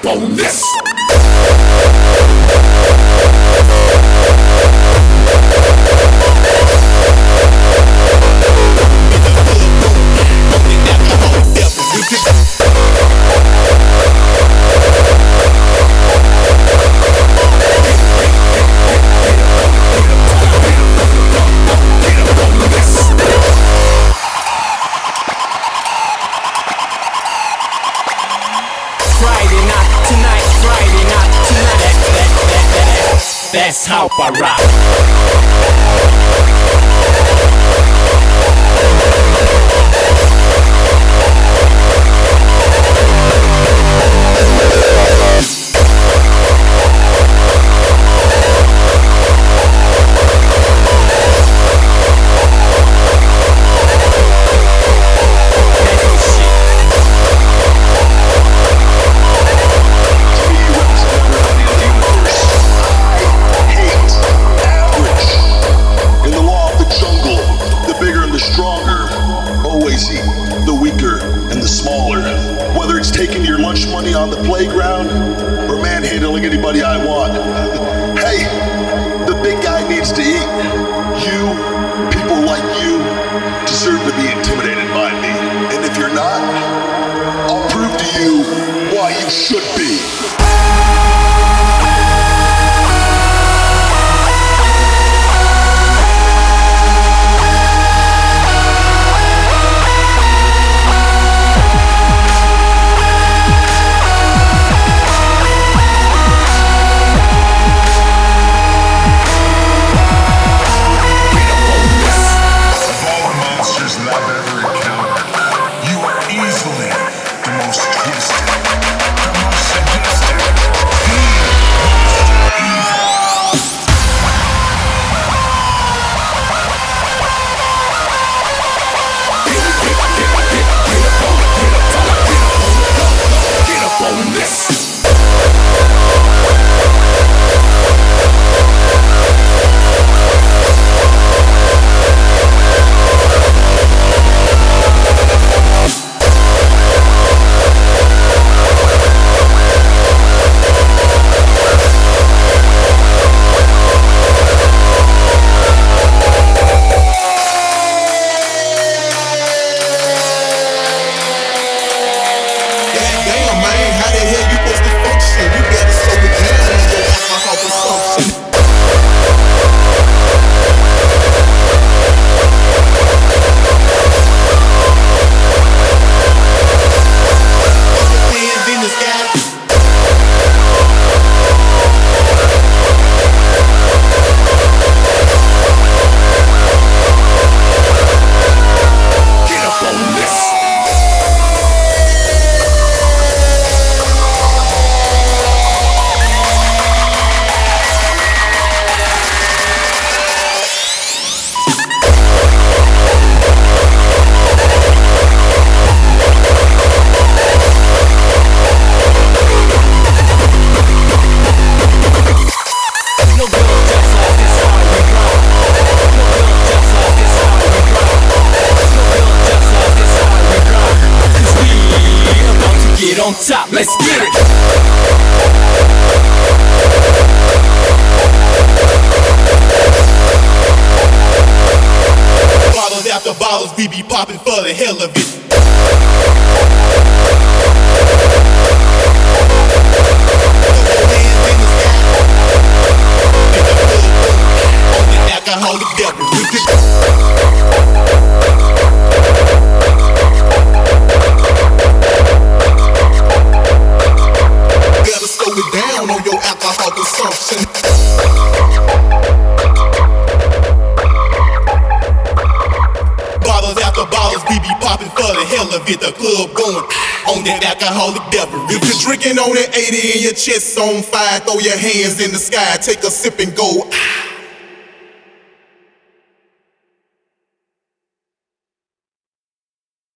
up on this. That's how I rock. Whether it's taking your lunch money on the playground or manhandling anybody I want. Hey, the big guy needs to eat. You, people like you, deserve to be intimidated by me. And if you're not, I'll prove to you why you should be. On top, let's get it. Bottles after bottles, we be popping for the hell of it. On the alcoholic devil. Slow it down on your alcohol consumption. Bottles after bottles, we be popping for the hell of it. The club going on that alcoholic devil. If you're drinking on that 80 and your chest on fire, throw your hands in the sky, take a sip and go.